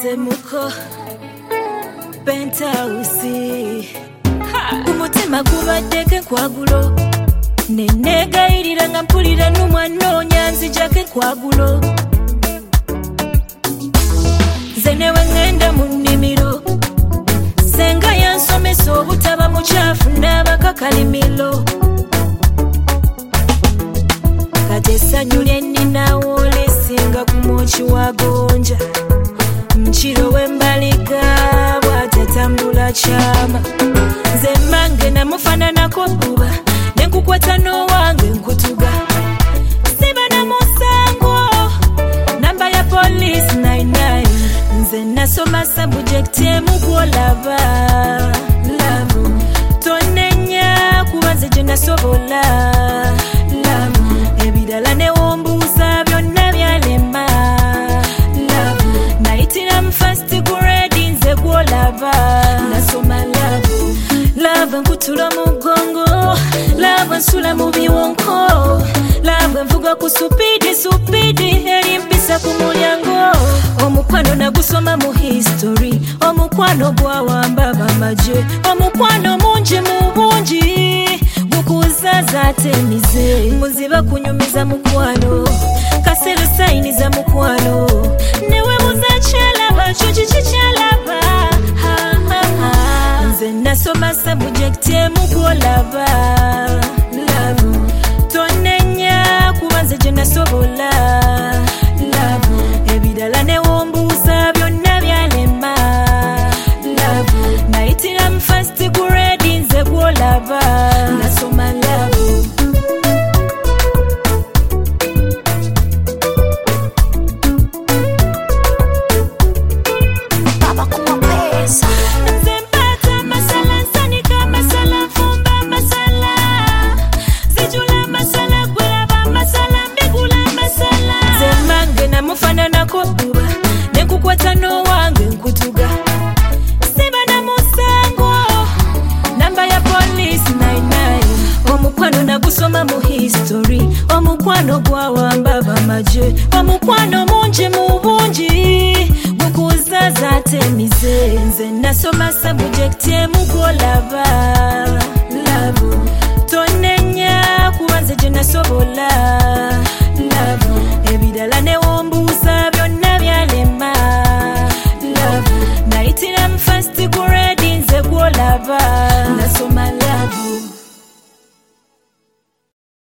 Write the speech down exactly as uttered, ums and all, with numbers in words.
Semuko Penthouse Umutima kubadde kwagulo nenegayirira nga mpulira n'umwana onyanzijako kwagulo nze newe ngenda mu nnimiro senga yansomesa obutaba mukyafu n'abakakalimiro kati essanyu lye nninawo lisinga ku mwoki wa gonja mukiro w'embaliga bw'atatambula kyama nze mmange namufaananako bbuba nenkukwata n'owange nkutuga siba na musango namba ya police nine nine nze nasoma subject emu gw'olaba love tonenya kuba nze gye nasobola love ebirala newombuuza byonna byalema love nayitira mu first grade nze gw'olaba nasoma love love nkutula mugongo love nsula mu biwonko love nvuga ku supidi supidi eri mpisa ku mulyango omukwano nagusoma mu history omukwano gwawamba bamaje omukwano mungi mu bungi gukuzaza atemize muziba kunyumiza mukwano kasero sayiniza mukwano newe muzakyalaba kyo kikikyalaba nze nasoma subject emu gw'olaba love tonenya kuba nze gye nasobola love ebirala newombuuza byonna byalema love nayitira mu first grade nze gw'olaba nasoma love nenkukwata n'owange nkutuga siba na musango namba ya police nine nine omukwano nagusoma mu history omukwano gwawamba bamaje omukwano mungi mu bungi gukuzaza atemize nze nasoma subject emu gw'olaba love tonenya kuba nze gye nasobola